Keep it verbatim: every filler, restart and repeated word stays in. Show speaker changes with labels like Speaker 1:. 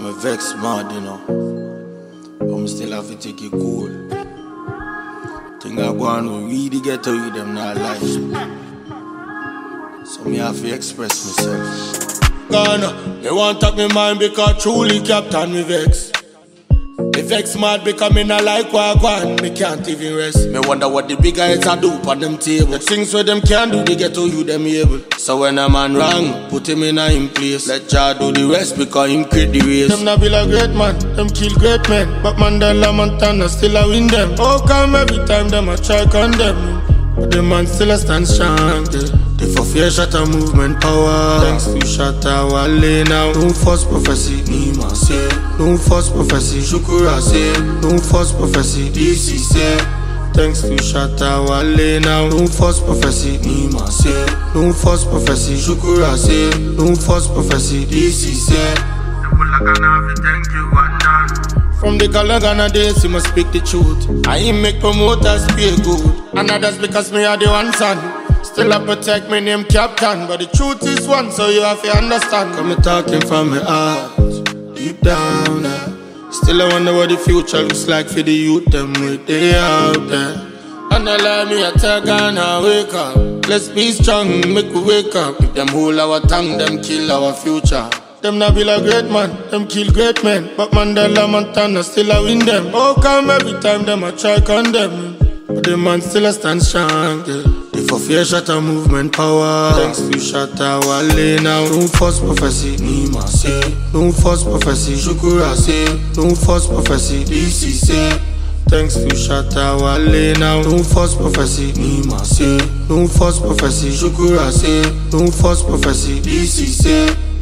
Speaker 1: me vex mad, you know. But me still have to take it cool. Thing I go on, we really get to read them, not lie. So me have to express myself. Ghana, they want talk me mind because truly Captain me vex. Me vex mad because me not like what I want, me can't even rest. Me wonder what the big guys are do on them table. The things where them can do, they get to you them able. So when a man wrong, put him in a him place. Let Jah do the rest because him create the race. Them not be like great man, them kill great men. But Mandela Montana still a win them. How come every time them a try condemn? But the man still a stand strong. They for fear shatter movement power. Thanks to shatter Wale now. No false prophecy, Nima say. No false prophecy, Shukura say. No false prophecy, D C say. Thanks to shatter Wale now. No false prophecy, Nima say. No false prophecy, Shukura say. No false prophecy, D C say. Thank you, one done. From the Galagana days, you must speak the truth. I ain't make promoters feel good. And that's because me are the one son. Still I protect me name Captain. But the truth is one, so you have to understand. Come talking from my heart, deep down there. Still I wonder what the future looks like for the youth, them with they out there. And I let me a tell Ghana, wake up. Let's be strong, make we wake up. If them hold our tongue, them kill our future. Them not be like great man, them kill great men. But Mandela Montana still a win them. How come every time them a try condemn? But the man still a stand strong, yeah. They for fear shatter movement power. Thanks to shatter Wale now. No false prophecy, Nima say. No false prophecy, Shukura say. No false prophecy, D C say. Thanks to shatter Wale now. No false prophecy, Nima say. No false prophecy, Shukura say. No false prophecy, D C say.